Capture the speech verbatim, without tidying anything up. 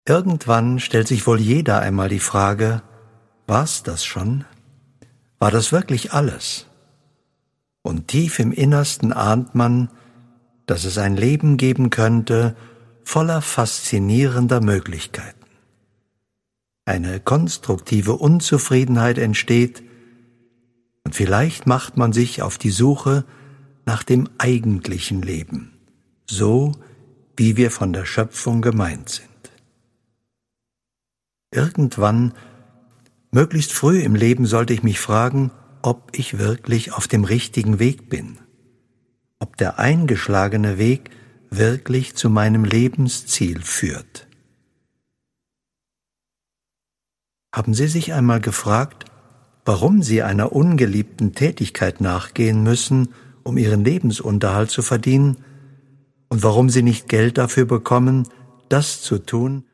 Irgendwann stellt sich wohl jeder einmal die Frage: War's das schon? War das wirklich alles? Und tief im Innersten ahnt man, dass es ein Leben geben könnte, voller faszinierender Möglichkeiten. Eine konstruktive Unzufriedenheit entsteht, und vielleicht macht man sich auf die Suche nach dem eigentlichen Leben, so wie wir von der Schöpfung gemeint sind. Irgendwann, möglichst früh im Leben, sollte ich mich fragen, ob ich wirklich auf dem richtigen Weg bin, ob der eingeschlagene Weg wirklich zu meinem Lebensziel führt. Haben Sie sich einmal gefragt, warum Sie einer ungeliebten Tätigkeit nachgehen müssen, um Ihren Lebensunterhalt zu verdienen, und warum Sie nicht Geld dafür bekommen, das zu tun,